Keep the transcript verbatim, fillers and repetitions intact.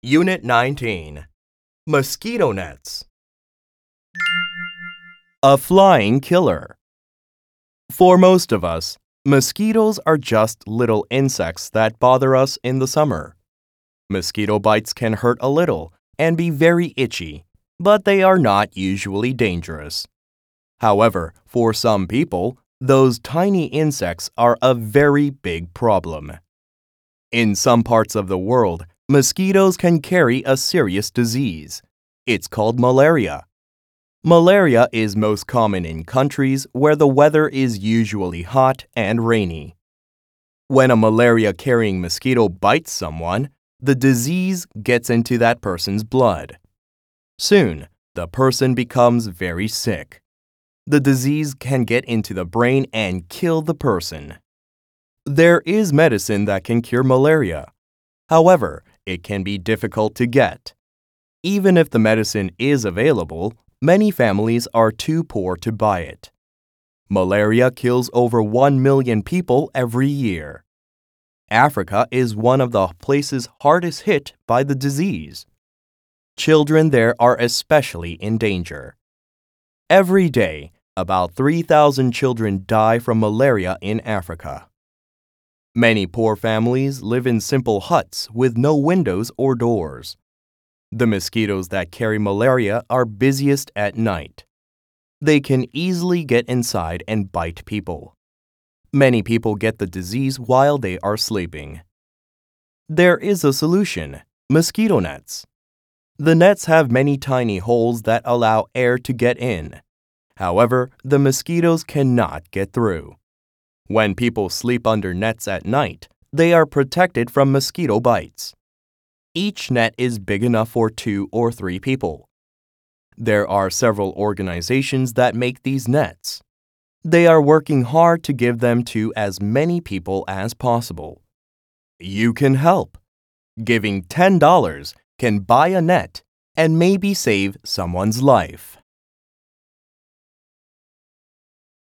Unit nineteen. Mosquito nets. A flying killer. For most of us, mosquitoes are just little insects that bother us in the summer. Mosquito bites can hurt a little and be very itchy, but they are not usually dangerous. However, for some people, those tiny insects are a very big problem. In some parts of the world, mosquitoes can carry a serious disease. It's called malaria. Malaria is most common in countries where the weather is usually hot and rainy. When a malaria-carrying mosquito bites someone, the disease gets into that person's blood. Soon, the person becomes very sick. The disease can get into the brain and kill the person. There is medicine that can cure malaria. However, it can be difficult to get. Even if the medicine is available, many families are too poor to buy it. Malaria kills over one million people every year. Africa is one of the places hardest hit by the disease. Children there are especially in danger. Every day, about three thousand children die from malaria in Africa. Many poor families live in simple huts with no windows or doors. The mosquitoes that carry malaria are busiest at night. They can easily get inside and bite people. Many people get the disease while they are sleeping. There is a solution: mosquito nets. The nets have many tiny holes that allow air to get in. However, the mosquitoes cannot get through. When people sleep under nets at night, they are protected from mosquito bites. Each net is big enough for two or three people. There are several organizations that make these nets. They are working hard to give them to as many people as possible. You can help. Giving ten dollars can buy a net and maybe save someone's life.